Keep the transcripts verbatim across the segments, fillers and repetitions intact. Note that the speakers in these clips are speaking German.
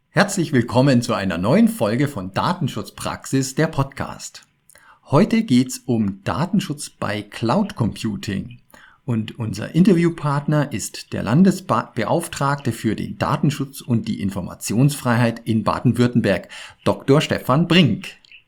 Herzlich willkommen zu einer neuen Folge von Datenschutzpraxis, der Podcast. Heute geht's um Datenschutz bei Cloud Computing und unser Interviewpartner ist der Landesbeauftragte für den Datenschutz und die Informationsfreiheit in Baden-Württemberg, Doktor Stefan Brink.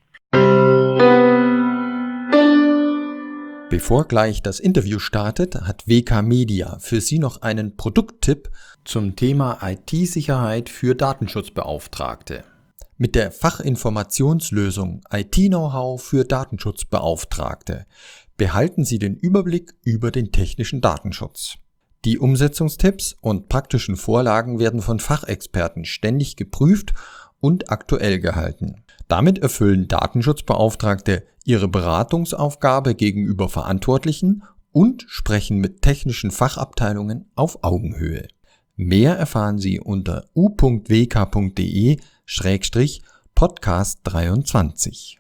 Bevor gleich das Interview startet, hat W K Media für Sie noch einen Produkttipp zum Thema I T-Sicherheit für Datenschutzbeauftragte. Mit der Fachinformationslösung I T-Know-how für Datenschutzbeauftragte behalten Sie den Überblick über den technischen Datenschutz. Die Umsetzungstipps und praktischen Vorlagen werden von Fachexperten ständig geprüft und aktuell gehalten. Damit erfüllen Datenschutzbeauftragte ihre Beratungsaufgabe gegenüber Verantwortlichen und sprechen mit technischen Fachabteilungen auf Augenhöhe. Mehr erfahren Sie unter u punkt w k punkt d e Schrägstrich Podcast dreiundzwanzig.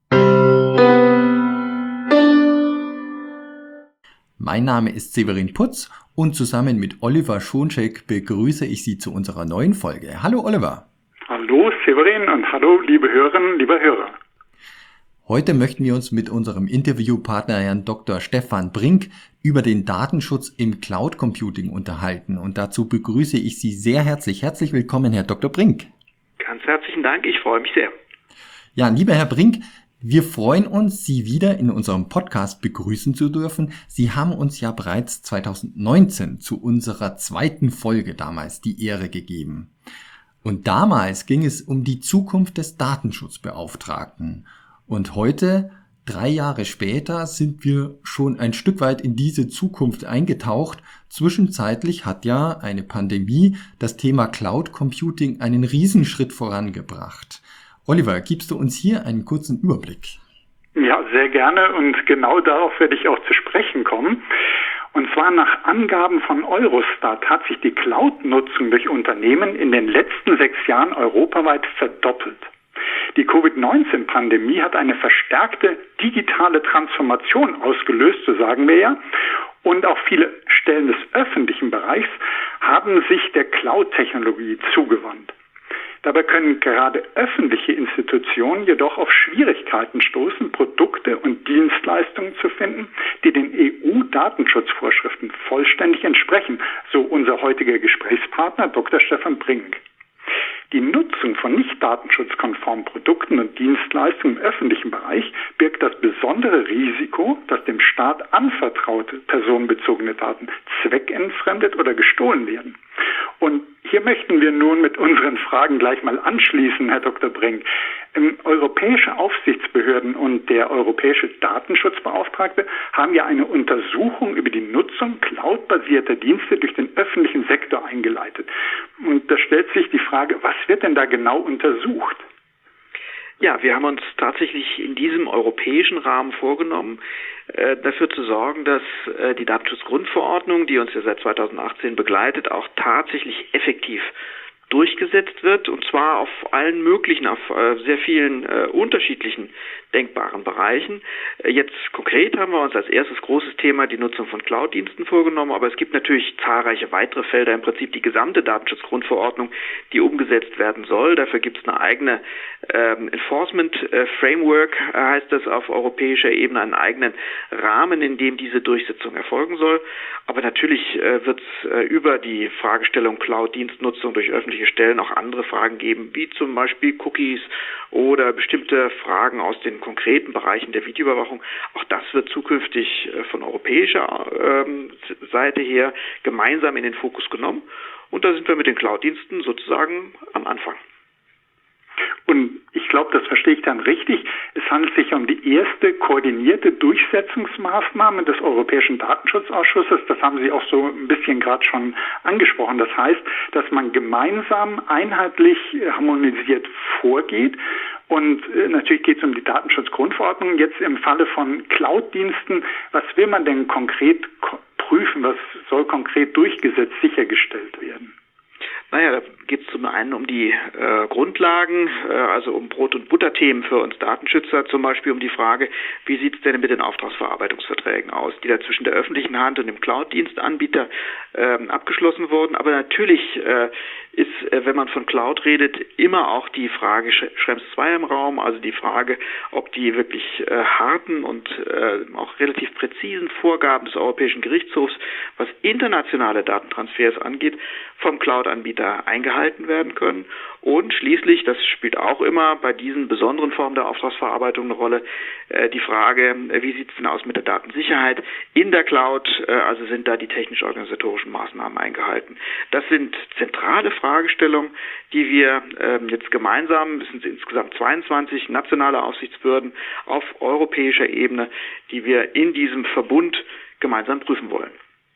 Mein Name ist Severin Putz und zusammen mit Oliver Schoncheck begrüße ich Sie zu unserer neuen Folge. Hallo Oliver. Hallo Severin und hallo liebe Hörerinnen, lieber Hörer. Heute möchten wir uns mit unserem Interviewpartner Herrn Doktor Stefan Brink über den Datenschutz im Cloud Computing unterhalten. Und dazu begrüße ich Sie sehr herzlich. Herzlich willkommen, Herr Doktor Brink. Ganz herzlichen Dank, ich freue mich sehr. Ja, lieber Herr Brink, wir freuen uns, Sie wieder in unserem Podcast begrüßen zu dürfen. Sie haben uns ja bereits zwanzig neunzehn zu unserer zweiten Folge damals die Ehre gegeben. Und damals ging es um die Zukunft des Datenschutzbeauftragten. Und heute, drei Jahre später, sind wir schon ein Stück weit in diese Zukunft eingetaucht. Zwischenzeitlich hat ja eine Pandemie das Thema Cloud Computing einen Riesenschritt vorangebracht. Oliver, gibst du uns hier einen kurzen Überblick? Ja, sehr gerne und genau darauf werde ich auch zu sprechen kommen. Und zwar nach Angaben von Eurostat hat sich die Cloud-Nutzung durch Unternehmen in den letzten sechs Jahren europaweit verdoppelt. Die Covid neunzehn Pandemie hat eine verstärkte digitale Transformation ausgelöst, so sagen wir ja. Und auch viele Stellen des öffentlichen Bereichs haben sich der Cloud-Technologie zugewandt. Dabei können gerade öffentliche Institutionen jedoch auf Schwierigkeiten stoßen, Produkte und Dienstleistungen zu finden, die den E U-Datenschutzvorschriften vollständig entsprechen, so unser heutiger Gesprächspartner Doktor Stefan Brink. Die Nutzung von nicht datenschutzkonformen Produkten und Dienstleistungen im öffentlichen Bereich birgt das besondere Risiko, dass dem Staat anvertraute personenbezogene Daten zweckentfremdet oder gestohlen werden. Und hier möchten wir nun mit unseren Fragen gleich mal anschließen, Herr Doktor Brink. Ähm, europäische Aufsichtsbehörden und der europäische Datenschutzbeauftragte haben ja eine Untersuchung über die Nutzung cloudbasierter Dienste durch den öffentlichen Sektor eingeleitet. Und da stellt sich die Frage, was wird denn da genau untersucht? Ja, wir haben uns tatsächlich in diesem europäischen Rahmen vorgenommen, äh, dafür zu sorgen, dass äh, die Datenschutzgrundverordnung, die uns ja seit zweitausendachtzehn begleitet, auch tatsächlich effektiv durchgesetzt wird, und zwar auf allen möglichen, auf äh, sehr vielen äh, unterschiedlichen denkbaren Bereichen. Äh, jetzt konkret haben wir uns als erstes großes Thema die Nutzung von Cloud-Diensten vorgenommen, aber es gibt natürlich zahlreiche weitere Felder, im Prinzip die gesamte Datenschutzgrundverordnung, die umgesetzt werden soll. Dafür gibt es eine eigene ähm, Enforcement äh, Framework, äh, heißt das auf europäischer Ebene, einen eigenen Rahmen, in dem diese Durchsetzung erfolgen soll. Aber natürlich äh, wird es äh, über die Fragestellung Cloud-Dienstnutzung durch öffentliche Stellen auch andere Fragen geben, wie zum Beispiel Cookies oder bestimmte Fragen aus den konkreten Bereichen der Videoüberwachung. Auch das wird zukünftig von europäischer ähm, Seite her gemeinsam in den Fokus genommen. Und da sind wir mit den Cloud-Diensten sozusagen am Anfang. Und ich glaube, das verstehe ich dann richtig. Es handelt sich um die erste koordinierte Durchsetzungsmaßnahme des Europäischen Datenschutzausschusses. Das haben Sie auch so ein bisschen gerade schon angesprochen. Das heißt, dass man gemeinsam, einheitlich, harmonisiert vorgeht. Und äh, natürlich geht es um die Datenschutzgrundverordnung. Jetzt im Falle von Cloud-Diensten, was will man denn konkret ko- prüfen? Was soll konkret durchgesetzt, sichergestellt werden? Naja, da geht es zum einen um die äh, Grundlagen, äh, also um Brot- und Butterthemen für uns Datenschützer, zum Beispiel um die Frage, wie sieht es denn mit den Auftragsverarbeitungsverträgen aus, die da zwischen der öffentlichen Hand und dem Cloud-Dienstanbieter ähm, abgeschlossen worden. Aber natürlich äh, ist, äh, wenn man von Cloud redet, immer auch die Frage Schrems zwei im Raum, also die Frage, ob die wirklich äh, harten und äh, auch relativ präzisen Vorgaben des Europäischen Gerichtshofs, was internationale Datentransfers angeht, vom Cloud-Anbieter eingehalten werden können. Und schließlich, das spielt auch immer bei diesen besonderen Formen der Auftragsverarbeitung eine Rolle, äh, die Frage, äh, wie sieht es denn aus mit der Datensicherheit in der Cloud, äh, also sind da die technisch-organisatorischen Maßnahmen eingehalten. Das sind zentrale Fragestellungen, die wir äh, jetzt gemeinsam, es sind insgesamt zweiundzwanzig nationale Aufsichtsbehörden auf europäischer Ebene, die wir in diesem Verbund gemeinsam prüfen wollen.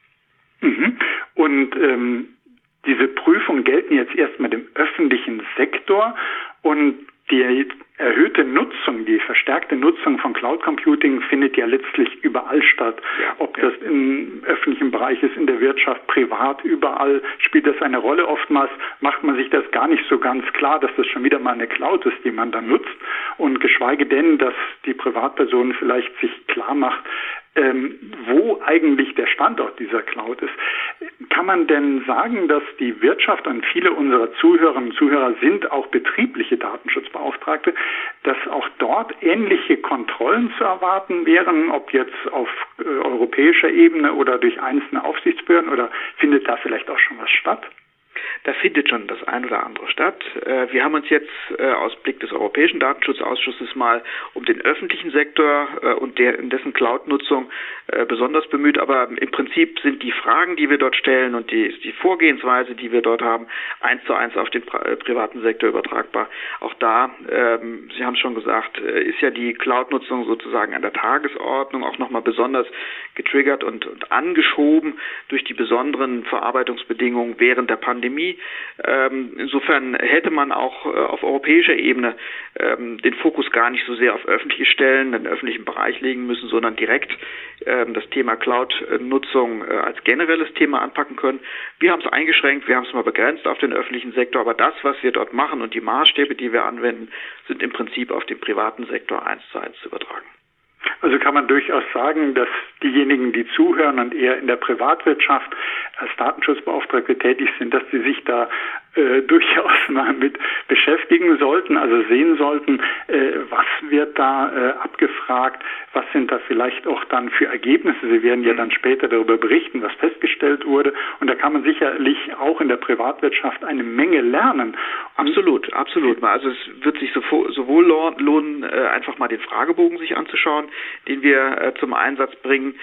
Mhm. Und ähm, diese Prüfungen gelten jetzt erstmal dem öffentlichen Sektor und die erhöhte Nutzung, die verstärkte Nutzung von Cloud Computing findet ja letztlich überall statt. Ja, Ob ja. das im öffentlichen Bereich ist, in der Wirtschaft, privat, überall spielt das eine Rolle. Oftmals macht man sich das gar nicht so ganz klar, dass das schon wieder mal eine Cloud ist, die man da nutzt. Und geschweige denn, dass die Privatperson vielleicht sich klar macht, ähm, wo eigentlich der Standort dieser Cloud ist. Kann man denn sagen, dass die Wirtschaft und viele unserer Zuhörerinnen und Zuhörer sind auch betriebliche Datenschutzbeauftragte, dass auch dort ähnliche Kontrollen zu erwarten wären, ob jetzt auf äh, europäischer Ebene oder durch einzelne Aufsichtsbehörden, oder findet da vielleicht auch schon was statt? Da findet schon das ein oder andere statt. Wir haben uns jetzt aus Blick des Europäischen Datenschutzausschusses mal um den öffentlichen Sektor und dessen Cloud-Nutzung besonders bemüht. Aber im Prinzip sind die Fragen, die wir dort stellen und die, die Vorgehensweise, die wir dort haben, eins zu eins auf den privaten Sektor übertragbar. Auch da, Sie haben es schon gesagt, ist ja die Cloud-Nutzung sozusagen an der Tagesordnung auch nochmal besonders getriggert und, und angeschoben durch die besonderen Verarbeitungsbedingungen während der Pandemie. Ähm, insofern hätte man auch äh, auf europäischer Ebene ähm, den Fokus gar nicht so sehr auf öffentliche Stellen, den öffentlichen Bereich legen müssen, sondern direkt ähm, das Thema Cloud-Nutzung äh, als generelles Thema anpacken können. Wir haben es eingeschränkt, wir haben es mal begrenzt auf den öffentlichen Sektor, aber das, was wir dort machen und die Maßstäbe, die wir anwenden, sind im Prinzip auf den privaten Sektor eins zu eins zu übertragen. Also kann man durchaus sagen, dass diejenigen, die zuhören und eher in der Privatwirtschaft als Datenschutzbeauftragte tätig sind, dass sie sich da äh, durchaus mal mit beschäftigen sollten, also sehen sollten, äh, was wird da äh, abgefragt, was sind da vielleicht auch dann für Ergebnisse. Sie werden ja dann später darüber berichten, was festgestellt wurde. Und da kann man sicherlich auch in der Privatwirtschaft eine Menge lernen. Absolut, absolut. Also es wird sich sowohl lohnen, einfach mal den Fragebogen sich anzuschauen, den wir zum Einsatz bringen,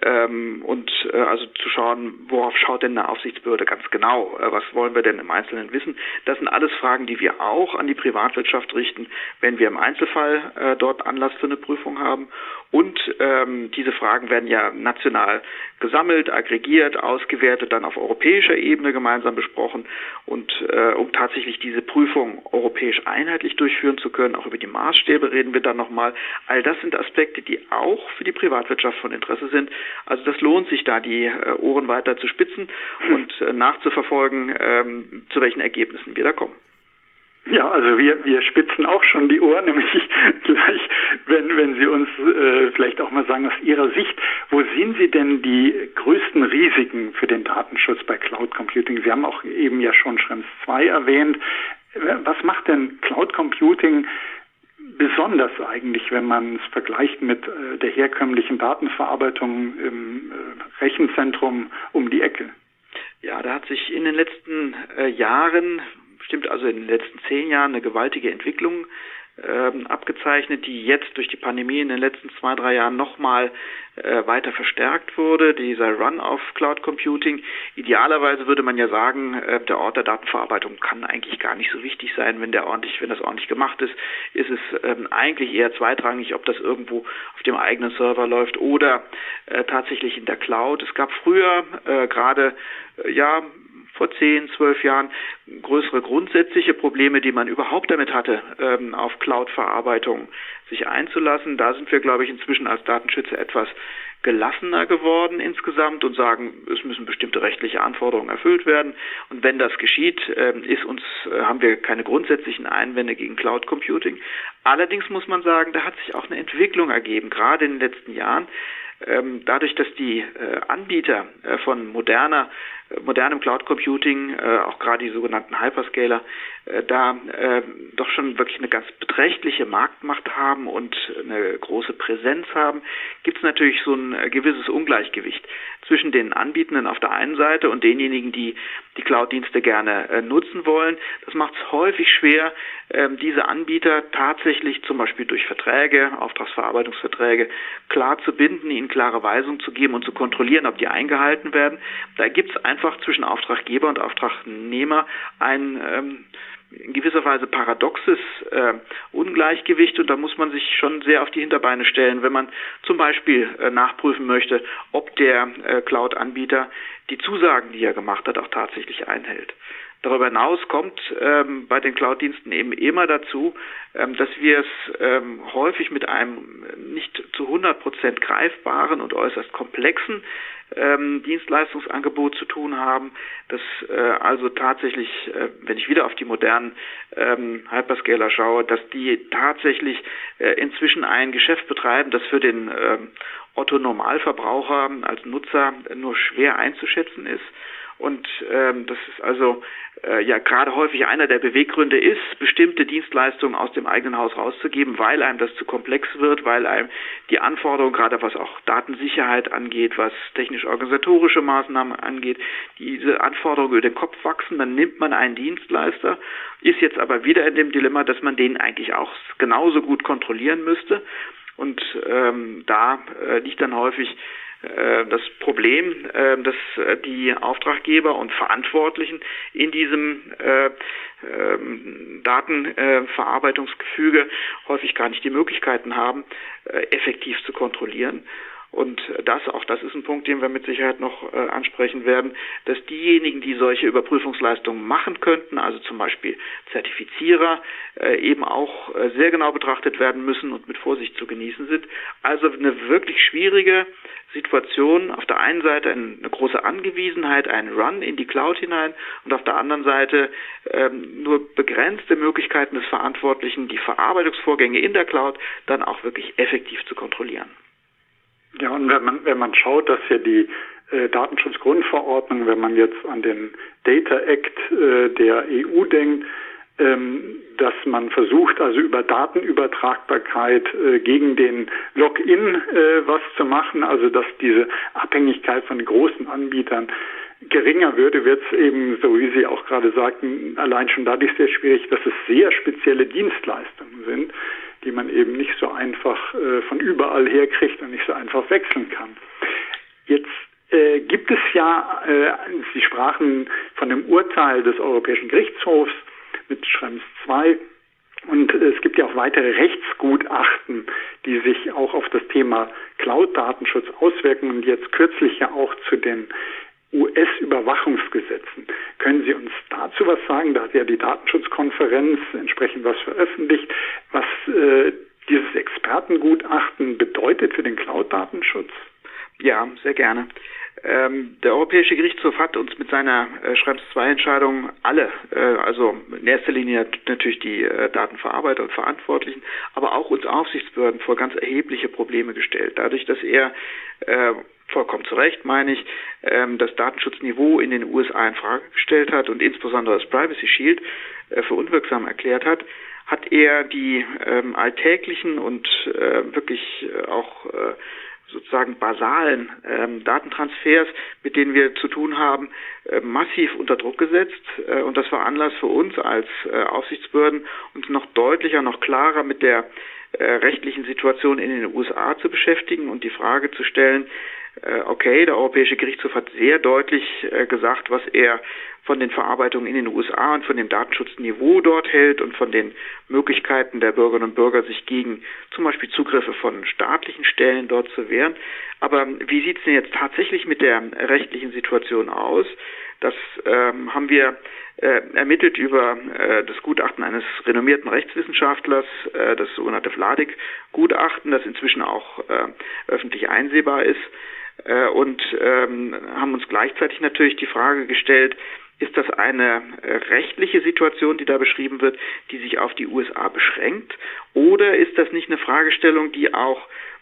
und also zu schauen, worauf schaut denn eine Aufsichtsbehörde ganz genau, was wollen wir denn im Einzelnen wissen. Das sind alles Fragen, die wir auch an die Privatwirtschaft richten, wenn wir im Einzelfall dort Anlass für eine Prüfung haben. Und ähm, diese Fragen werden ja national gesammelt, aggregiert, ausgewertet, dann auf europäischer Ebene gemeinsam besprochen. Und äh, um tatsächlich diese Prüfung europäisch einheitlich durchführen zu können, auch über die Maßstäbe reden wir dann nochmal. All das sind Aspekte, die auch für die Privatwirtschaft von Interesse sind. Also das lohnt sich da, die äh, Ohren weiter zu spitzen und äh, nachzuverfolgen, ähm, zu welchen Ergebnissen wir da kommen. Ja, also wir wir spitzen auch schon die Ohren, nämlich gleich, wenn wenn Sie uns äh, vielleicht auch mal sagen, aus Ihrer Sicht, wo sehen Sie denn die größten Risiken für den Datenschutz bei Cloud Computing? Sie haben auch eben ja schon Schrems zwei erwähnt. Was macht denn Cloud Computing besonders eigentlich, wenn man es vergleicht mit äh, der herkömmlichen Datenverarbeitung im äh, Rechenzentrum um die Ecke? Ja, da hat sich in den letzten äh, Jahren Stimmt also in den letzten zehn Jahren eine gewaltige Entwicklung ähm, abgezeichnet, die jetzt durch die Pandemie in den letzten zwei, drei Jahren nochmal äh, weiter verstärkt wurde. Dieser Run auf Cloud Computing. Idealerweise würde man ja sagen, äh, der Ort der Datenverarbeitung kann eigentlich gar nicht so wichtig sein, wenn der ordentlich, wenn das ordentlich gemacht ist, ist es ähm, eigentlich eher zweitrangig, ob das irgendwo auf dem eigenen Server läuft oder äh, tatsächlich in der Cloud. Es gab früher äh, gerade äh, ja vor zehn, zwölf Jahren größere grundsätzliche Probleme, die man überhaupt damit hatte, ähm, auf Cloud-Verarbeitung sich einzulassen. Da sind wir, glaube ich, inzwischen als Datenschützer etwas gelassener geworden insgesamt und sagen, es müssen bestimmte rechtliche Anforderungen erfüllt werden. Und wenn das geschieht, ähm, ist uns, äh, haben wir keine grundsätzlichen Einwände gegen Cloud Computing. Allerdings muss man sagen, da hat sich auch eine Entwicklung ergeben, gerade in den letzten Jahren. Dadurch, dass die äh, Anbieter äh, von moderner modernem Cloud Computing, äh, auch gerade die sogenannten Hyperscaler, äh, da äh, doch schon wirklich eine ganz beträchtliche Marktmacht haben und eine große Präsenz haben, gibt es natürlich so ein äh, gewisses Ungleichgewicht zwischen den Anbietenden auf der einen Seite und denjenigen, die die Cloud-Dienste gerne äh, nutzen wollen. Das macht es häufig schwer, äh, diese Anbieter tatsächlich zum Beispiel durch Verträge, Auftragsverarbeitungsverträge, klar zu binden, ihnen klare Weisungen zu geben und zu kontrollieren, ob die eingehalten werden. Da gibt es einfach zwischen Auftraggeber und Auftragnehmer ein ähm, in gewisser Weise paradoxes äh, Ungleichgewicht, und da muss man sich schon sehr auf die Hinterbeine stellen, wenn man zum Beispiel äh, nachprüfen möchte, ob der äh, Cloud-Anbieter die Zusagen, die er gemacht hat, auch tatsächlich einhält. Darüber hinaus kommt ähm, bei den Cloud-Diensten eben immer dazu, ähm, dass wir es ähm, häufig mit einem nicht zu hundert Prozent greifbaren und äußerst komplexen ähm, Dienstleistungsangebot zu tun haben, dass äh, also tatsächlich, äh, wenn ich wieder auf die modernen ähm, Hyperscaler schaue, dass die tatsächlich äh, inzwischen ein Geschäft betreiben, das für den ähm, Otto-Normalverbraucher als Nutzer nur schwer einzuschätzen ist. Und ähm, das ist also äh, ja gerade häufig einer der Beweggründe ist, bestimmte Dienstleistungen aus dem eigenen Haus rauszugeben, weil einem das zu komplex wird, weil einem die Anforderungen, gerade was auch Datensicherheit angeht, was technisch-organisatorische Maßnahmen angeht, diese Anforderungen über den Kopf wachsen. Dann nimmt man einen Dienstleister, ist jetzt aber wieder in dem Dilemma, dass man den eigentlich auch genauso gut kontrollieren müsste. Und ähm, da äh, liegt dann häufig das Problem, dass die Auftraggeber und Verantwortlichen in diesem Datenverarbeitungsgefüge häufig gar nicht die Möglichkeiten haben, effektiv zu kontrollieren. Und das, auch das ist ein Punkt, den wir mit Sicherheit noch äh, ansprechen werden, dass diejenigen, die solche Überprüfungsleistungen machen könnten, also zum Beispiel Zertifizierer, äh, eben auch äh, sehr genau betrachtet werden müssen und mit Vorsicht zu genießen sind. Also eine wirklich schwierige Situation. Auf der einen Seite eine große Angewiesenheit, ein Run in die Cloud hinein, und auf der anderen Seite ähm, nur begrenzte Möglichkeiten des Verantwortlichen, die Verarbeitungsvorgänge in der Cloud dann auch wirklich effektiv zu kontrollieren. Ja, und wenn man, wenn man schaut, dass ja die äh, Datenschutzgrundverordnung, wenn man jetzt an den Data Act äh, der E U denkt, ähm, dass man versucht, also über Datenübertragbarkeit äh, gegen den Login äh, was zu machen, also dass diese Abhängigkeit von den großen Anbietern geringer würde, wird es eben, so wie Sie auch gerade sagten, allein schon dadurch sehr schwierig, dass es sehr spezielle Dienstleistungen sind, die man eben nicht so einfach äh, von überall her kriegt und nicht so einfach wechseln kann. Jetzt äh, gibt es ja, äh, Sie sprachen von dem Urteil des Europäischen Gerichtshofs mit Schrems zwei, und äh, es gibt ja auch weitere Rechtsgutachten, die sich auch auf das Thema Cloud-Datenschutz auswirken und jetzt kürzlich ja auch zu den U S-Überwachungsgesetzen. Können Sie uns dazu was sagen? Da hat ja die Datenschutzkonferenz entsprechend was veröffentlicht, was äh, dieses Expertengutachten bedeutet für den Cloud-Datenschutz? Ja, sehr gerne. Ähm, der Europäische Gerichtshof hat uns mit seiner äh, Schrems zwei Entscheidung alle, äh, also in erster Linie natürlich die äh, Datenverarbeiter und Verantwortlichen, aber auch uns Aufsichtsbehörden vor ganz erhebliche Probleme gestellt. Dadurch, dass er äh, vollkommen zu Recht, meine ich, ähm, das Datenschutzniveau in den U S A in Frage gestellt hat und insbesondere das Privacy Shield äh, für unwirksam erklärt hat, hat er die ähm, alltäglichen und äh, wirklich äh, auch äh, sozusagen basalen ähm, Datentransfers, mit denen wir zu tun haben, äh, massiv unter Druck gesetzt. Äh, und das war Anlass für uns als äh, Aufsichtsbehörden, uns noch deutlicher, noch klarer mit der äh, rechtlichen Situation in den U S A zu beschäftigen und die Frage zu stellen, äh, okay, der Europäische Gerichtshof hat sehr deutlich äh, gesagt, was er von den Verarbeitungen in den U S A und von dem Datenschutzniveau dort hält und von den Möglichkeiten der Bürgerinnen und Bürger, sich gegen zum Beispiel Zugriffe von staatlichen Stellen dort zu wehren. Aber wie sieht es denn jetzt tatsächlich mit der rechtlichen Situation aus? Das ähm, haben wir äh, ermittelt über äh, das Gutachten eines renommierten Rechtswissenschaftlers, äh, das sogenannte Vladik-Gutachten, das inzwischen auch äh, öffentlich einsehbar ist. Äh, und ähm, haben uns gleichzeitig natürlich die Frage gestellt, ist das eine äh, rechtliche Situation, die da beschrieben wird, die sich auf die U S A beschränkt? Oder ist das nicht eine Fragestellung, die auch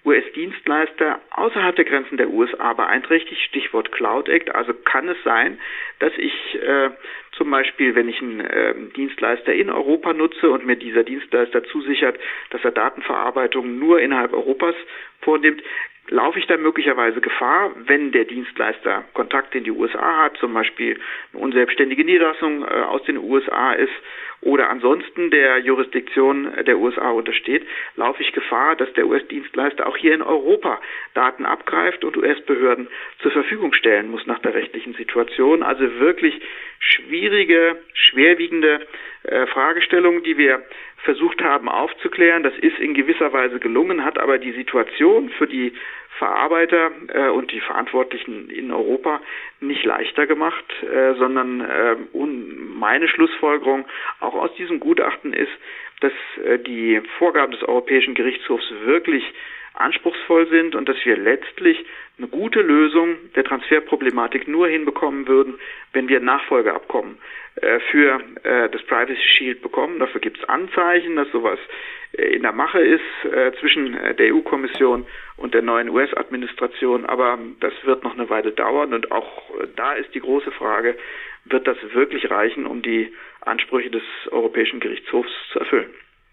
U S-Dienstleister außerhalb der Grenzen der U S A beeinträchtigt, Stichwort Cloud Act. Also kann es sein, dass ich äh, zum Beispiel, wenn ich einen äh, Dienstleister in Europa nutze und mir dieser Dienstleister zusichert, dass er Datenverarbeitung nur innerhalb Europas vornimmt, laufe ich da möglicherweise Gefahr, wenn der Dienstleister Kontakt in die U S A hat, zum Beispiel eine unselbstständige Niederlassung äh, aus den U S A ist oder ansonsten der Jurisdiktion der U S A untersteht, laufe ich Gefahr, dass der U S-Dienstleister auch hier in Europa Daten abgreift und U S-Behörden zur Verfügung stellen muss nach der rechtlichen Situation. Also wirklich schwierige, schwerwiegende äh, Fragestellungen, die wir versucht haben aufzuklären. Das ist in gewisser Weise gelungen, hat aber die Situation für die Verarbeiter äh, und die Verantwortlichen in Europa nicht leichter gemacht, äh, sondern äh, un- meine Schlussfolgerung auch aus diesem Gutachten ist, dass äh, die Vorgaben des Europäischen Gerichtshofs wirklich anspruchsvoll sind und dass wir letztlich eine gute Lösung der Transferproblematik nur hinbekommen würden, wenn wir ein Nachfolgeabkommen äh, für äh, das Privacy Shield bekommen. Dafür gibt es Anzeichen, dass sowas äh, in der Mache ist äh, zwischen äh, der E U-Kommission und der neuen U S-Administration, aber das wird noch eine Weile dauern und auch äh, da ist die große Frage, wird das wirklich reichen, um die Ansprüche des Europäischen Gerichtshofs zu erfüllen?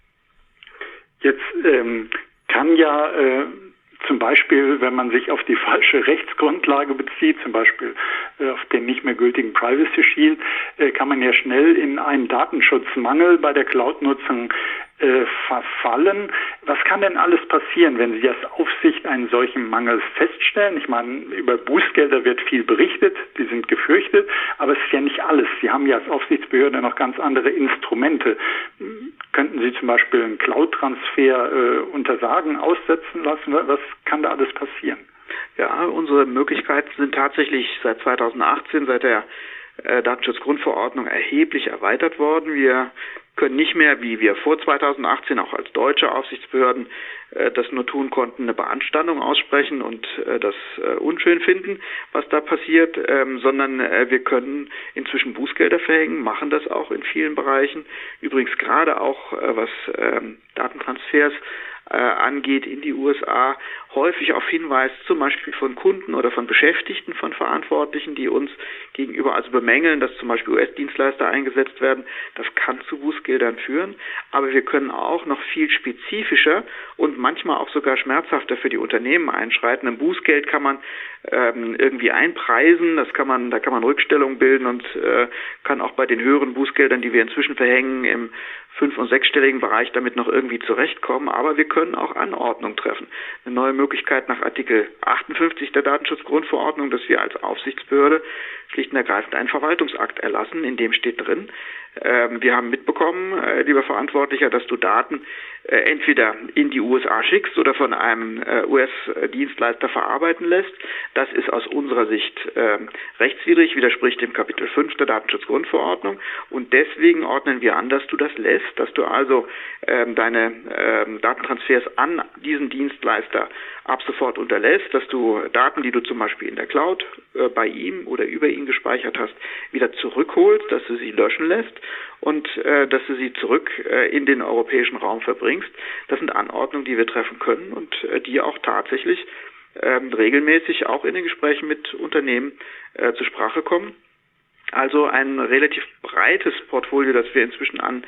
Jetzt ähm kann ja äh, zum Beispiel, wenn man sich auf die falsche Rechtsgrundlage bezieht, zum Beispiel äh, auf den nicht mehr gültigen Privacy Shield, äh, kann man ja schnell in einen Datenschutzmangel bei der Cloud-Nutzung äh, verfallen. Was kann denn alles passieren, wenn Sie als Aufsicht einen solchen Mangel feststellen? Ich meine, über Bußgelder wird viel berichtet, die sind gefürchtet, aber es ist ja nicht alles. Sie haben ja als Aufsichtsbehörde noch ganz andere Instrumente. Könnten Sie zum Beispiel einen Cloud-Transfer äh, untersagen, aussetzen lassen? Was kann da alles passieren? Ja, unsere Möglichkeiten sind tatsächlich seit zweitausendachtzehn, seit der äh, Datenschutzgrundverordnung erheblich erweitert worden. Wir können nicht mehr, wie wir vor zweitausendachtzehn auch als deutsche Aufsichtsbehörden äh, das nur tun konnten, eine Beanstandung aussprechen und äh, das äh, unschön finden, was da passiert, ähm, sondern äh, wir können inzwischen Bußgelder verhängen, machen das auch in vielen Bereichen. Übrigens gerade auch, äh, was ähm, Datentransfers äh, angeht in die U S A, häufig auf Hinweis zum Beispiel von Kunden oder von Beschäftigten, von Verantwortlichen, die uns gegenüber also bemängeln, dass zum Beispiel U S-Dienstleister eingesetzt werden. Das kann zu Bußgeldern führen, aber wir können auch noch viel spezifischer und manchmal auch sogar schmerzhafter für die Unternehmen einschreiten. Ein Bußgeld kann man ähm, irgendwie einpreisen, das kann man, da kann man Rückstellungen bilden und äh, kann auch bei den höheren Bußgeldern, die wir inzwischen verhängen, im fünf- und sechsstelligen Bereich damit noch irgendwie zurechtkommen, aber wir können auch Anordnung treffen. Eine neue Möglichkeit nach Artikel achtundfünfzig der Datenschutzgrundverordnung, dass wir als Aufsichtsbehörde schlicht und ergreifend einen Verwaltungsakt erlassen, in dem steht drin, ähm, wir haben mitbekommen, äh, lieber Verantwortlicher, dass du Daten äh, entweder in die U S A schickst oder von einem äh, U S-Dienstleister verarbeiten lässt. Das ist aus unserer Sicht äh, rechtswidrig, widerspricht dem Kapitel fünf der Datenschutzgrundverordnung und deswegen ordnen wir an, dass du das lässt, dass du also ähm, deine ähm, Datentransfers an diesen Dienstleister ab sofort unterlässt, dass du Daten, die du zum Beispiel in der Cloud äh, bei ihm oder über ihn gespeichert hast, wieder zurückholst, dass du sie löschen lässt und äh, dass du sie zurück äh, in den europäischen Raum verbringst. Das sind Anordnungen, die wir treffen können und äh, die auch tatsächlich äh, regelmäßig auch in den Gesprächen mit Unternehmen äh, zur Sprache kommen. Also ein relativ breites Portfolio, das wir inzwischen an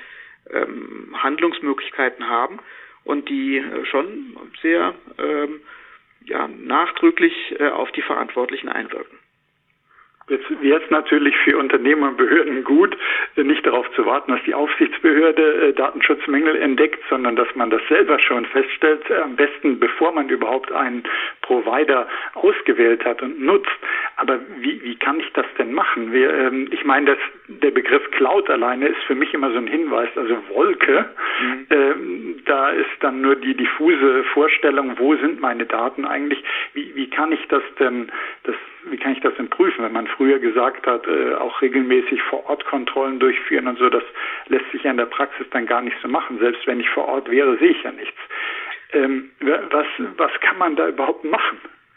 ähm, Handlungsmöglichkeiten haben und die äh, schon sehr ähm, ja, nachdrücklich äh, auf die Verantwortlichen einwirken. Jetzt wäre es natürlich für Unternehmen und Behörden gut, nicht darauf zu warten, dass die Aufsichtsbehörde äh, Datenschutzmängel entdeckt, sondern dass man das selber schon feststellt, äh, am besten bevor man überhaupt einen Provider ausgewählt hat und nutzt. Aber wie, wie kann ich das denn machen? Wir, ähm, ich meine, das, der Begriff Cloud alleine ist für mich immer so ein Hinweis, also Wolke, mhm. ähm, da ist dann nur die diffuse Vorstellung, wo sind meine Daten eigentlich? Wie, wie kann ich das denn, das, wie kann ich das denn prüfen, wenn man früher gesagt hat, äh, auch regelmäßig vor Ort Kontrollen durchführen und so, das lässt sich ja in der Praxis dann gar nicht so machen. Selbst wenn ich vor Ort wäre, sehe ich ja nichts. Ähm, was, was kann man da überhaupt machen?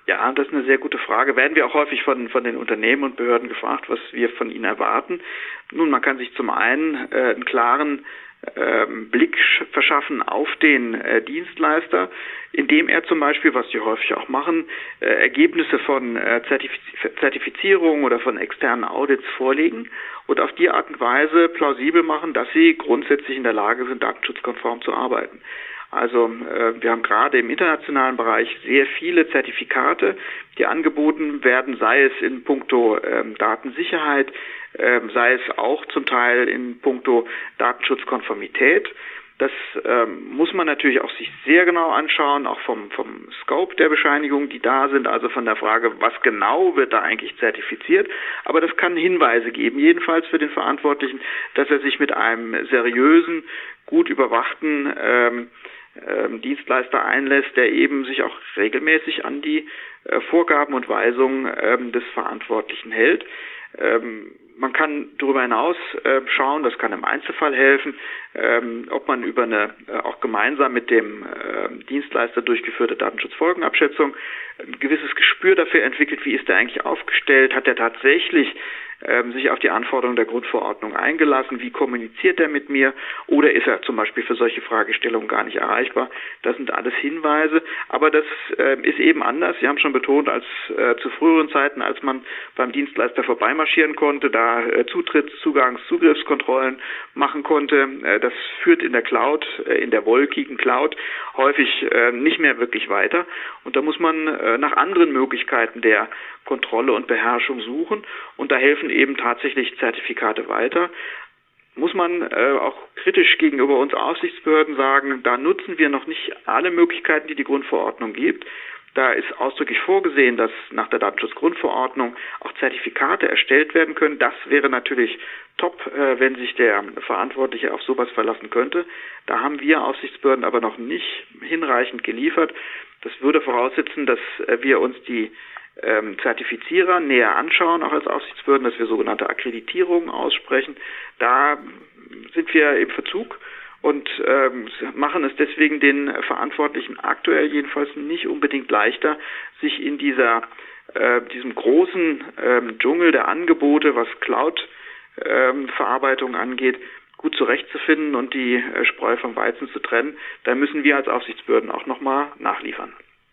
Ja, das ist eine sehr gute Frage. Werden wir auch häufig von, von den Unternehmen und Behörden gefragt, was wir von ihnen erwarten. Nun, man kann sich zum einen äh, einen klaren ähm, Blick verschaffen auf den äh, Dienstleister, indem er zum Beispiel, was die häufig auch machen, äh, Ergebnisse von äh, Zertifiz- Zertifizierung oder von externen Audits vorlegen und auf die Art und Weise plausibel machen, dass sie grundsätzlich in der Lage sind, datenschutzkonform zu arbeiten. Also äh, wir haben gerade im internationalen Bereich sehr viele Zertifikate, die angeboten werden, sei es in puncto ähm, Datensicherheit, ähm, sei es auch zum Teil in puncto Datenschutzkonformität. Das ähm, muss man natürlich auch sich sehr genau anschauen, auch vom, vom Scope der Bescheinigungen, die da sind, also von der Frage, was genau wird da eigentlich zertifiziert. Aber das kann Hinweise geben, jedenfalls für den Verantwortlichen, dass er sich mit einem seriösen, gut überwachten ähm, ähm, Dienstleister einlässt, der eben sich auch regelmäßig an die äh, Vorgaben und Weisungen ähm, des Verantwortlichen hält. Ähm, man kann darüber hinaus äh, schauen, das kann im Einzelfall helfen, ähm, ob man über eine äh, auch gemeinsam mit dem äh, Dienstleister durchgeführte Datenschutzfolgenabschätzung ein gewisses Gespür dafür entwickelt, wie ist der eigentlich aufgestellt, hat er tatsächlich ähm, sich auf die Anforderungen der Grundverordnung eingelassen, wie kommuniziert er mit mir oder ist er zum Beispiel für solche Fragestellungen gar nicht erreichbar. Das sind alles Hinweise, aber das äh, ist eben anders. Sie haben schon betont, als äh, zu früheren Zeiten, als man beim Dienstleister vorbeimarschieren konnte, da äh, Zutritts-, Zugangs-, Zugriffskontrollen machen konnte. Äh, das führt in der Cloud, äh, in der wolkigen Cloud häufig äh, nicht mehr wirklich weiter und da muss man äh, nach anderen Möglichkeiten der Kontrolle und Beherrschung suchen und da helfen eben tatsächlich Zertifikate weiter. Muss man äh, auch kritisch gegenüber uns Aufsichtsbehörden sagen, da nutzen wir noch nicht alle Möglichkeiten, die die Grundverordnung gibt. Da ist ausdrücklich vorgesehen, dass nach der Datenschutzgrundverordnung auch Zertifikate erstellt werden können. Das wäre natürlich top, äh, wenn sich der Verantwortliche auf sowas verlassen könnte. Da haben wir Aufsichtsbehörden aber noch nicht hinreichend geliefert. Das würde voraussetzen, dass äh, wir uns die ähm, Zertifizierer näher anschauen, auch als Aufsichtsbehörden, dass wir sogenannte Akkreditierungen aussprechen. Da sind wir im Verzug und ähm, machen es deswegen den Verantwortlichen aktuell jedenfalls nicht unbedingt leichter, sich in dieser äh, diesem großen ähm, Dschungel der Angebote, was Cloud-Verarbeitung ähm, angeht, gut zurechtzufinden und die äh, Spreu vom Weizen zu trennen. Da müssen wir als Aufsichtsbehörden auch nochmal nachliefern.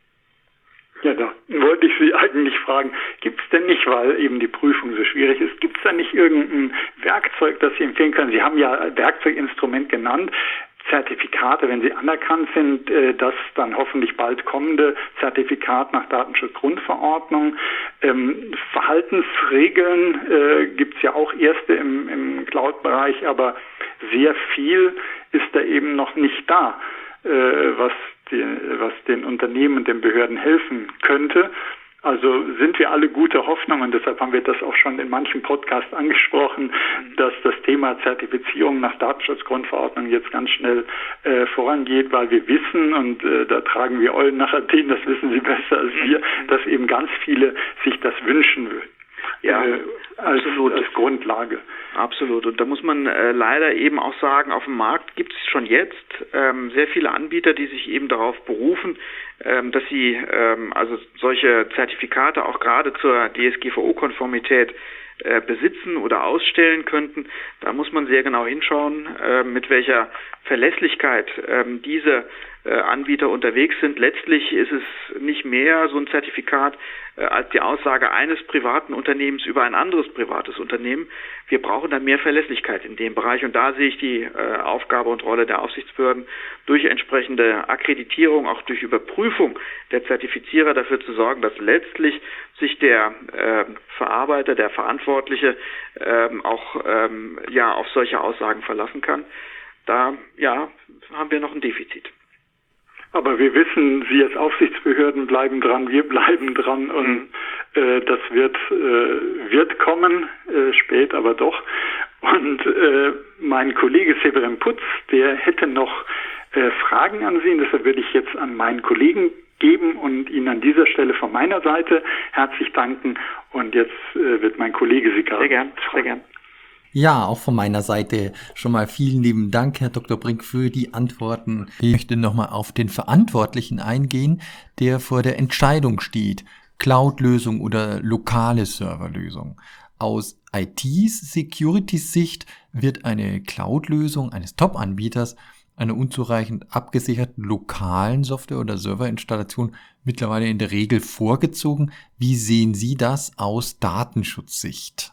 Ja, da wollte ich Sie eigentlich fragen, gibt es denn nicht, weil eben die Prüfung so schwierig ist, gibt es da nicht irgendein Werkzeug, das Sie empfehlen können? Sie haben ja Werkzeuginstrument genannt, Zertifikate, wenn sie anerkannt sind, das dann hoffentlich bald kommende Zertifikat nach Datenschutzgrundverordnung. Ähm, Verhaltensregeln äh, gibt es ja auch erste im, im Cloud-Bereich, aber sehr viel ist da eben noch nicht da, äh, was Die, was den Unternehmen und den Behörden helfen könnte. Also sind wir alle gute Hoffnung und deshalb haben wir das auch schon in manchen Podcasts angesprochen, dass das Thema Zertifizierung nach Datenschutzgrundverordnung jetzt ganz schnell äh, vorangeht, weil wir wissen, und äh, da tragen wir Eulen nach Athen, das wissen Sie besser als wir, dass eben ganz viele sich das wünschen würden. Ja, äh, als, absolut. als Grundlage. Absolut. Und da muss man äh, leider eben auch sagen, auf dem Markt gibt es schon jetzt ähm, sehr viele Anbieter, die sich eben darauf berufen, ähm, dass sie ähm, also solche Zertifikate auch gerade zur D S G V O-Konformität äh, besitzen oder ausstellen könnten. Da muss man sehr genau hinschauen, äh, mit welcher Verlässlichkeit äh, diese äh, Anbieter unterwegs sind. Letztlich ist es nicht mehr so ein Zertifikat äh, als die Aussage eines privaten Unternehmens über ein anderes privates Unternehmen. Wir brauchen da mehr Verlässlichkeit in dem Bereich und da sehe ich die äh, Aufgabe und Rolle der Aufsichtsbehörden durch entsprechende Akkreditierung, auch durch Überprüfung der Zertifizierer dafür zu sorgen, dass letztlich sich der äh, Verarbeiter, der Verantwortliche äh, auch ähm, ja auf solche Aussagen verlassen kann. Da ja haben wir noch ein Defizit. Aber wir wissen, Sie als Aufsichtsbehörden bleiben dran, wir bleiben dran und äh, das wird äh, wird kommen, äh, spät aber doch. Und äh, mein Kollege Severin Putz, der hätte noch äh, Fragen an Sie, und deshalb würde ich jetzt an meinen Kollegen geben und Ihnen an dieser Stelle von meiner Seite herzlich danken. Und jetzt äh, wird mein Kollege Sie gerade Sehr gern, sehr gern. Ja, auch von meiner Seite schon mal vielen lieben Dank, Herr Doktor Brink, für die Antworten. Ich möchte nochmal auf den Verantwortlichen eingehen, der vor der Entscheidung steht. Cloud-Lösung oder lokale Serverlösung. Aus I T-Security-Sicht wird eine Cloud-Lösung eines Top-Anbieters einer unzureichend abgesicherten lokalen Software- oder Serverinstallation mittlerweile in der Regel vorgezogen. Wie sehen Sie das aus Datenschutzsicht?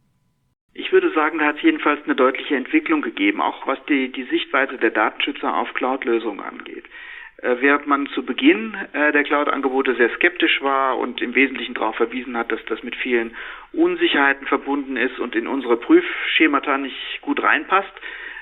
Ich würde sagen, da hat es jedenfalls eine deutliche Entwicklung gegeben, auch was die, die Sichtweise der Datenschützer auf Cloud-Lösungen angeht. Äh, während man zu Beginn äh, der Cloud-Angebote sehr skeptisch war und im Wesentlichen darauf verwiesen hat, dass das mit vielen Unsicherheiten verbunden ist und in unsere Prüfschemata nicht gut reinpasst,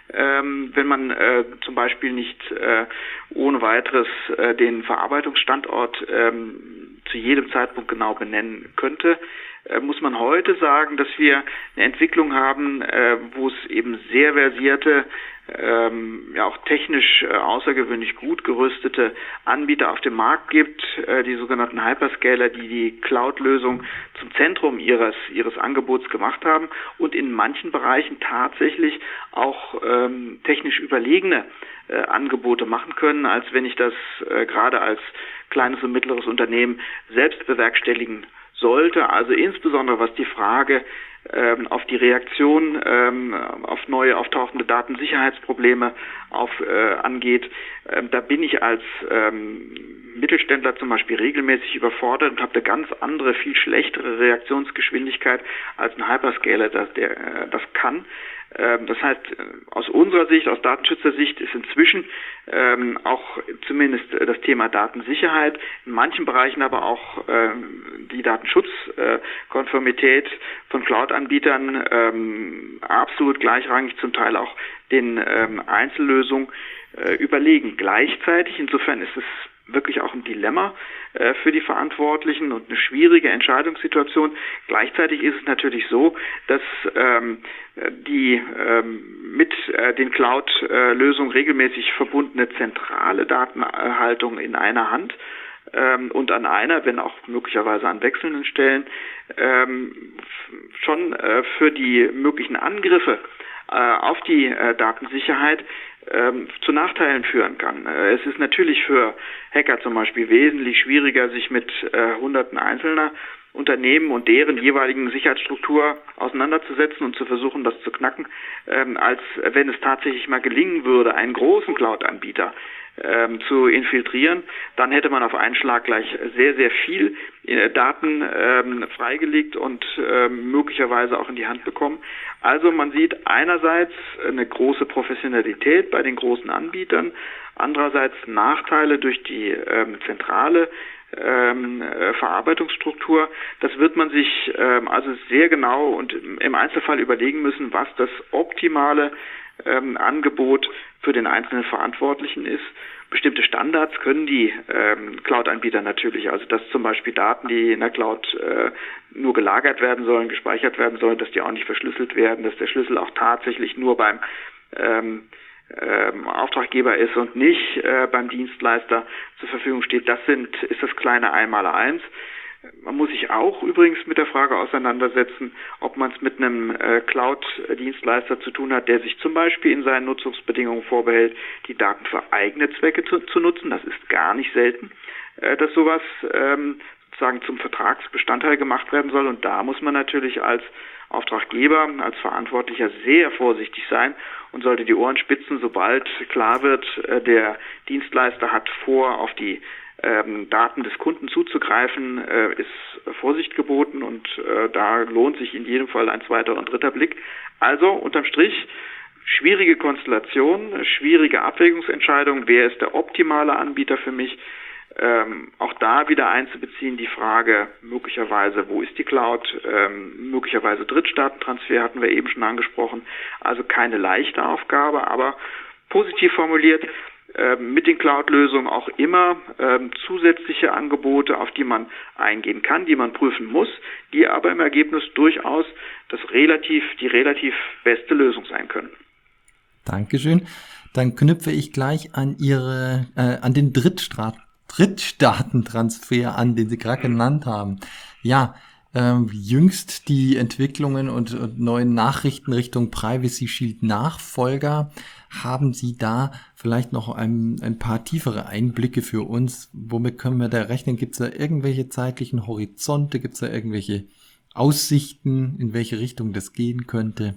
ähm, wenn man äh, zum Beispiel nicht äh, ohne weiteres äh, den Verarbeitungsstandort ähm, zu jedem Zeitpunkt genau benennen könnte, äh, muss man heute sagen, dass wir eine Entwicklung haben, äh, wo es eben sehr versierte, ähm, ja auch technisch äh, außergewöhnlich gut gerüstete Anbieter auf dem Markt gibt, äh, die sogenannten Hyperscaler, die die Cloud-Lösung zum Zentrum ihres ihres Angebots gemacht haben und in manchen Bereichen tatsächlich auch ähm, technisch überlegene äh, Angebote machen können, als wenn ich das äh, gerade als kleines und mittleres Unternehmen selbst bewerkstelligen sollte. Also insbesondere was die Frage ähm, auf die Reaktion ähm, auf neue auftauchende Datensicherheitsprobleme auf, äh, angeht, ähm, da bin ich als ähm, Mittelständler zum Beispiel regelmäßig überfordert und habe eine ganz andere, viel schlechtere Reaktionsgeschwindigkeit als ein Hyperscaler, das, der, äh, das kann. Ähm, das heißt, aus unserer Sicht, aus Datenschützersicht ist inzwischen ähm, auch zumindest das Thema Datensicherheit, in manchen Bereichen aber auch ähm, die Datenschutzkonformität äh, von Cloud-Anbietern ähm, absolut gleichrangig, zum Teil auch den ähm, Einzellösungen äh, überlegen. Gleichzeitig, insofern ist es wirklich auch ein Dilemma äh, für die Verantwortlichen und eine schwierige Entscheidungssituation. Gleichzeitig ist es natürlich so, dass ähm, die ähm, mit äh, den Cloud-Lösungen regelmäßig verbundene zentrale Datenerhaltung in einer Hand ähm, und an einer, wenn auch möglicherweise an wechselnden Stellen, ähm, schon äh, für die möglichen Angriffe äh, auf die äh, Datensicherheit Ähm, zu Nachteilen führen kann. Äh, es ist natürlich für Hacker zum Beispiel wesentlich schwieriger, sich mit äh, hunderten einzelner Unternehmen und deren jeweiligen Sicherheitsstruktur auseinanderzusetzen und zu versuchen, das zu knacken, ähm, als wenn es tatsächlich mal gelingen würde, einen großen Cloud-Anbieter ähm, zu infiltrieren. Dann hätte man auf einen Schlag gleich sehr, sehr viel äh, Daten ähm, freigelegt und ähm, möglicherweise auch in die Hand bekommen. Also man sieht einerseits eine große Professionalität bei den großen Anbietern, andererseits Nachteile durch die ähm, zentrale ähm, äh, Verarbeitungsstruktur. Das wird man sich ähm, also sehr genau und im Einzelfall überlegen müssen, was das optimale ähm, Angebot für den einzelnen Verantwortlichen ist. Bestimmte Standards können die ähm, Cloud-Anbieter natürlich, also dass zum Beispiel Daten, die in der Cloud äh, nur gelagert werden sollen, gespeichert werden sollen, dass die auch nicht verschlüsselt werden, dass der Schlüssel auch tatsächlich nur beim ähm, ähm, Auftraggeber ist und nicht äh, beim Dienstleister zur Verfügung steht. Das sind ist das kleine Einmaleins. Man muss sich auch übrigens mit der Frage auseinandersetzen, ob man es mit einem äh, Cloud-Dienstleister zu tun hat, der sich zum Beispiel in seinen Nutzungsbedingungen vorbehält, die Daten für eigene Zwecke zu, zu nutzen. Das ist gar nicht selten, äh, dass sowas ähm, sozusagen zum Vertragsbestandteil gemacht werden soll. Und da muss man natürlich als Auftraggeber, als Verantwortlicher sehr vorsichtig sein und sollte die Ohren spitzen, sobald klar wird, äh, der Dienstleister hat vor, auf die Ähm, Daten des Kunden zuzugreifen, äh, ist Vorsicht geboten und äh, da lohnt sich in jedem Fall ein zweiter und dritter Blick. Also unterm Strich schwierige Konstellation, schwierige Abwägungsentscheidung, wer ist der optimale Anbieter für mich? Ähm, auch da wieder einzubeziehen die Frage möglicherweise, wo ist die Cloud? Ähm, möglicherweise Drittstaatentransfer hatten wir eben schon angesprochen. Also keine leichte Aufgabe, aber positiv formuliert, mit den Cloud-Lösungen auch immer ähm, zusätzliche Angebote, auf die man eingehen kann, die man prüfen muss, die aber im Ergebnis durchaus das relativ, die relativ beste Lösung sein können. Dankeschön. Dann knüpfe ich gleich an Ihre, äh, an den Drittstaat, Drittstaatentransfer an, den Sie gerade genannt haben. Ja, ähm, jüngst die Entwicklungen und, und neuen Nachrichten Richtung Privacy Shield Nachfolger. Haben Sie da vielleicht noch ein, ein paar tiefere Einblicke für uns? Womit können wir da rechnen? Gibt es da irgendwelche zeitlichen Horizonte? Gibt es da irgendwelche Aussichten, in welche Richtung das gehen könnte?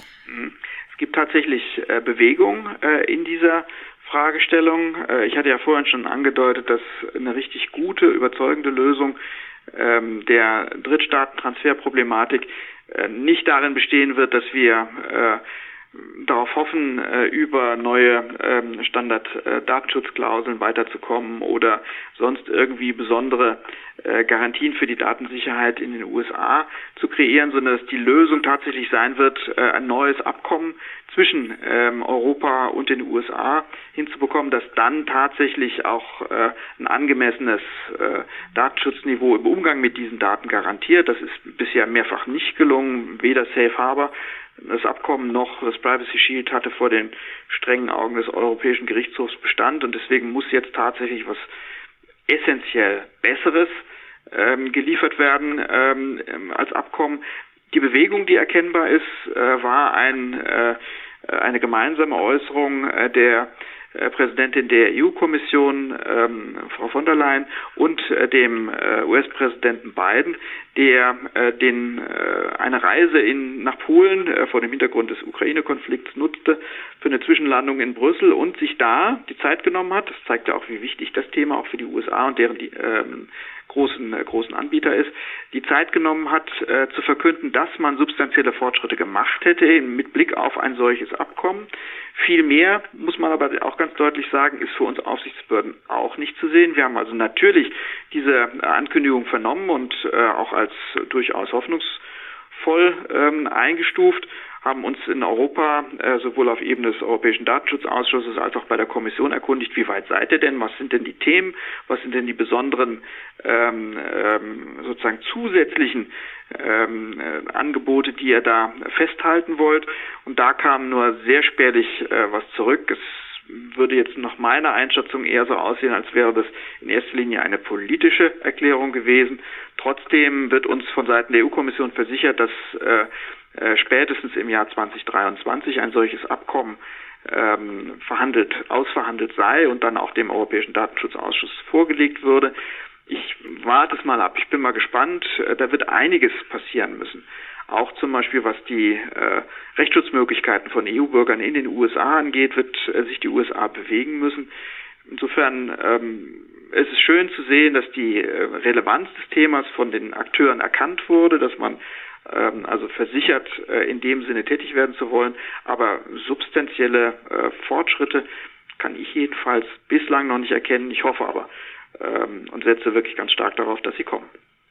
Es gibt tatsächlich äh, Bewegung äh, in dieser Fragestellung. Äh, ich hatte ja vorhin schon angedeutet, dass eine richtig gute, überzeugende Lösung ähm, der Drittstaatentransferproblematik äh, nicht darin bestehen wird, dass wir äh, darauf hoffen, äh, über neue ähm, Standard-Datenschutzklauseln äh, weiterzukommen oder sonst irgendwie besondere äh, Garantien für die Datensicherheit in den U S A zu kreieren, sondern dass die Lösung tatsächlich sein wird, äh, ein neues Abkommen zwischen ähm, Europa und den U S A hinzubekommen, das dann tatsächlich auch äh, ein angemessenes äh, Datenschutzniveau im Umgang mit diesen Daten garantiert. Das ist bisher mehrfach nicht gelungen, weder Safe Harbor das Abkommen noch das Privacy Shield hatte vor den strengen Augen des Europäischen Gerichtshofs Bestand und deswegen muss jetzt tatsächlich was essentiell Besseres ähm, geliefert werden ähm, als Abkommen. Die Bewegung, die erkennbar ist, äh, war ein, äh, eine gemeinsame Äußerung äh, der äh, Präsidentin der E U-Kommission, ähm, Frau von der Leyen, und äh, dem äh, U S-Präsidenten Biden, der äh, den, äh, eine Reise in, nach Polen äh, vor dem Hintergrund des Ukraine-Konflikts nutzte für eine Zwischenlandung in Brüssel und sich da die Zeit genommen hat. Das zeigt ja auch, wie wichtig das Thema auch für die U S A und deren die, ähm, großen äh, großen Anbieter ist, die Zeit genommen hat, äh, zu verkünden, dass man substanzielle Fortschritte gemacht hätte mit Blick auf ein solches Abkommen. Viel mehr, muss man aber auch ganz deutlich sagen, ist für uns Aufsichtsbehörden auch nicht zu sehen. Wir haben also natürlich diese Ankündigung vernommen und äh, auch als durchaus hoffnungsvoll ähm, eingestuft, haben uns in Europa äh, sowohl auf Ebene des Europäischen Datenschutzausschusses als auch bei der Kommission erkundigt, wie weit seid ihr denn, was sind denn die Themen, was sind denn die besonderen ähm, ähm, sozusagen zusätzlichen ähm, äh, Angebote, die ihr da festhalten wollt. Und da kam nur sehr spärlich äh, was zurück. Es würde jetzt nach meiner Einschätzung eher so aussehen, als wäre das in erster Linie eine politische Erklärung gewesen. Trotzdem wird uns von Seiten der E U-Kommission versichert, dass äh, äh, spätestens im Jahr zwanzig dreiundzwanzig ein solches Abkommen ähm, verhandelt, ausverhandelt sei und dann auch dem Europäischen Datenschutzausschuss vorgelegt würde. Ich warte es mal ab. Ich bin mal gespannt. Da wird einiges passieren müssen. Auch zum Beispiel, was die äh, Rechtsschutzmöglichkeiten von E U-Bürgern in den U S A angeht, wird äh, sich die U S A bewegen müssen. Insofern ähm, es ist schön zu sehen, dass die äh, Relevanz des Themas von den Akteuren erkannt wurde, dass man ähm, also versichert, äh, in dem Sinne tätig werden zu wollen. Aber substanzielle äh, Fortschritte kann ich jedenfalls bislang noch nicht erkennen. Ich hoffe aber ähm, und setze wirklich ganz stark darauf, dass sie kommen.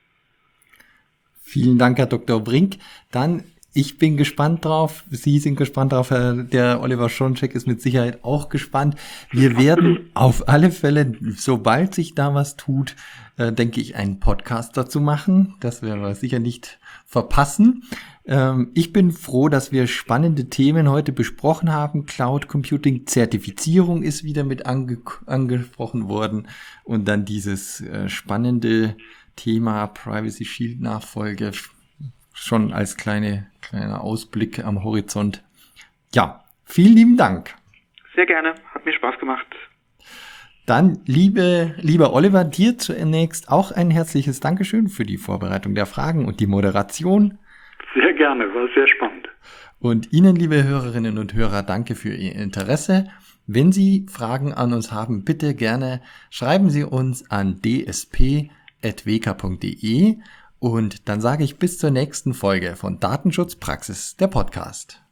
Vielen Dank, Herr Doktor Brink. Dann, ich bin gespannt drauf. Sie sind gespannt drauf. Der Oliver Schoncheck ist mit Sicherheit auch gespannt. Wir werden auf alle Fälle, sobald sich da was tut, äh, denke ich, einen Podcast dazu machen. Das werden wir sicher nicht verpassen. Ähm, ich bin froh, dass wir spannende Themen heute besprochen haben. Cloud Computing Zertifizierung ist wieder mit ange- angesprochen worden. Und dann dieses äh, spannende Thema Privacy Shield Nachfolge schon als kleine, kleiner Ausblick am Horizont. Ja, vielen lieben Dank. Sehr gerne, hat mir Spaß gemacht. Dann, liebe, lieber Oliver, dir zunächst auch ein herzliches Dankeschön für die Vorbereitung der Fragen und die Moderation. Sehr gerne, war sehr spannend. Und Ihnen, liebe Hörerinnen und Hörer, danke für Ihr Interesse. Wenn Sie Fragen an uns haben, bitte gerne schreiben Sie uns an d s p at w k punkt d e und dann sage ich bis zur nächsten Folge von Datenschutzpraxis, der Podcast.